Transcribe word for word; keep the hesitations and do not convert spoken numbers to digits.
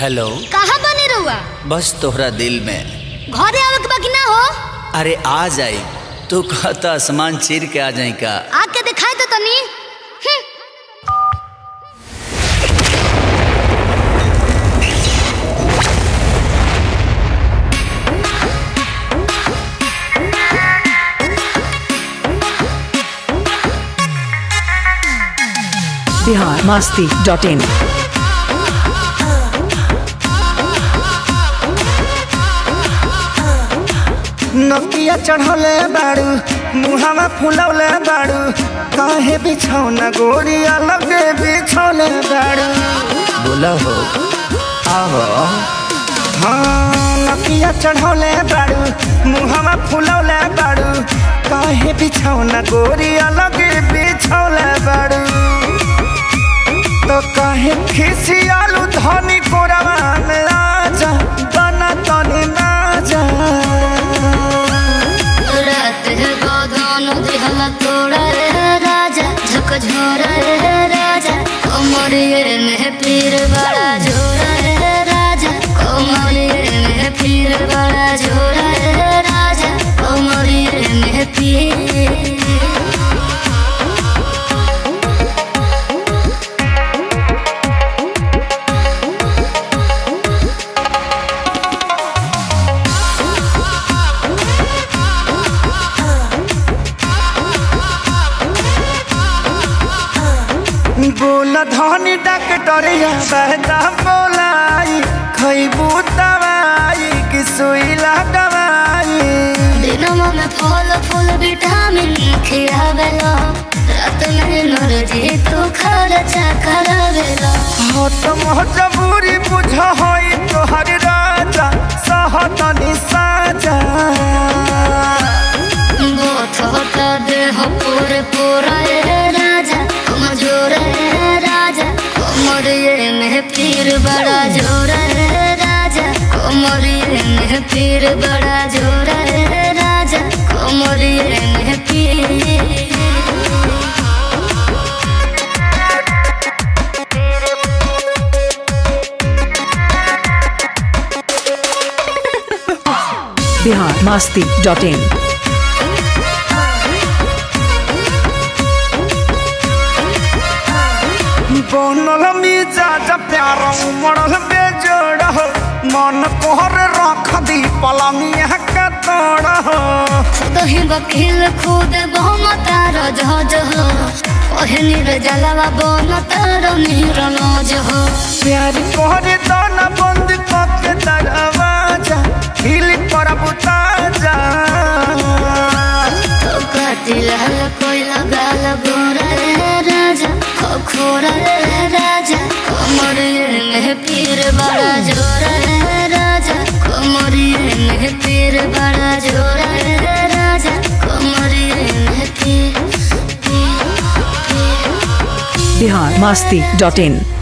Hello, कहाँ बने रहुआ? बस तोहरा दिल में। घरे आवे के बाकी ना हो? अरे आ जाई, तू कहता आसमान चीर के आ जाई का? आके दिखाई तो तनी। Bihar Masti dot in. नकिया चढ़ौले बाड़ू, मुहावा फुलौले बाड़ू, काहे बिछौना गोरी अलगे बिछौले बाड़ू। बोला हो आओ। हाँ नकिया चढ़ौले बाड़ू, मुहावा फुलौले बाड़ू, काहे बिछौना गोरी अलगे बिछौले बाड़ू। तो काहे खिसियालू धनी कोरवा में आजा, बना तनी ना जा। रात है गोदान दिहला तोड़ा रे राजा, झकझोरा रे राजा, कोमरिये में पीर बड़ा झोरा रे राजा, कोमरिये में पीर बड़ा झोरा रे राजा, कोमरिये में पीर। बोला धनी डॉक्टरिया बहता बोलाई, खैबू दवाई कि सुई लगवाई। दिनमा में फल फूल विटामिन खियावेला, रात में नरजी तू खर्चा करावेला। हो तो मजबूरी बुझ होई तोहर राजा, सहतनी साजा। गोथ होता देह पूरे पूरा रे राजा, कमजोर रे राजा, कोमरिये में पीर बड़ा जोरा रे राजा, कोमरिये में पीर बड़ा जोरा रे राजा, कोमरिये में पीर। Bihar Masti dot in. बनल मिजाज प्यार उमड़ल बेजोड़ हो, मन कोहर रख दी पलंगिया के तोड़ हो। दही वकील खुद बहुम तार जहाज हो, कहनी रे जलवा बन तार नीरज हो। प्यार कोहरे दाना बंद करके दरवाजा, हिल पर बुताजा। तो कातिल हल कोई लगाल गोरा रे राजा, खोरा रे राजा, कोमरिये में पीर बड़ा जोरा रे राजा, कोमरिये में पीर बड़ा जोरा रे राजा, कोमरिये में पीर। बिहार मस्ती डॉट इन।